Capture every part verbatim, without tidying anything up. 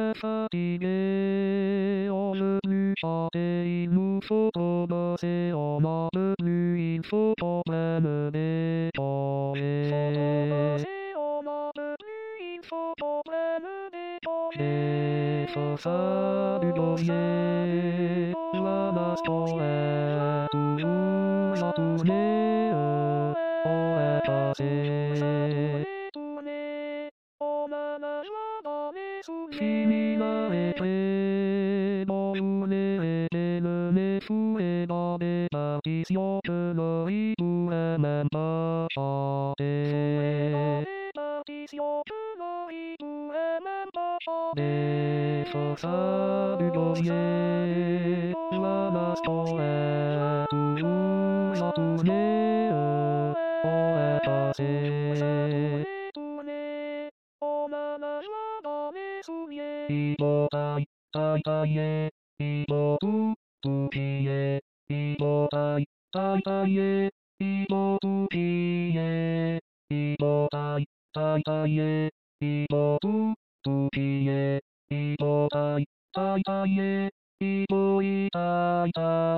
est fatigué, on ne plus chanter, il nous faut commencer, on n'en peut plus, il faut qu'on prenne des congés. On n'en peut plus, il faut qu'on prenne des congés. Faut ça du gaulier, la nation est toujours en tournée, on est passé. On a la joie dans les souvenirs. Fini la récré, nos journées étaient le nez foué dans des partitions que l'oreille pourrait même pas chanter. Dans des partitions que l'oreille pourrait même pas chanter. Faut ça du gaulier, la nation est toujours en tournée, on est passé. On a la joie dans les souliers. Il faut taille, taille, tailler. Il faut tout, tout piller. Il faut taille, taille, tailler. Il faut tout piller. Il faut taille, taille, tailler. Il faut tout, tout piller. Il faut taille, taille, tailler. Il faut y taille,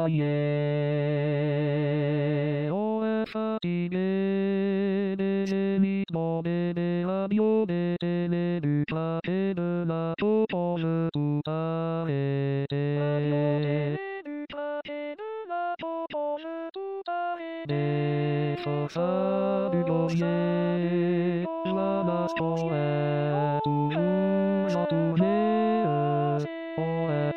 tailler. On est fatigué des gémissements, des radios, des télés, du claquet de la poponge, tout arrêté. Du claquet de la poponge, tout arrêté. Faut ça du gaulier, la nation est toujours en tournée, on est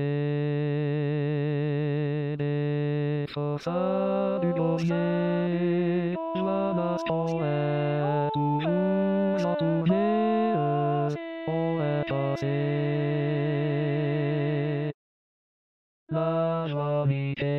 passé. Des forçats du gaulier, la nation est toujours en tournée, on est passé. La joie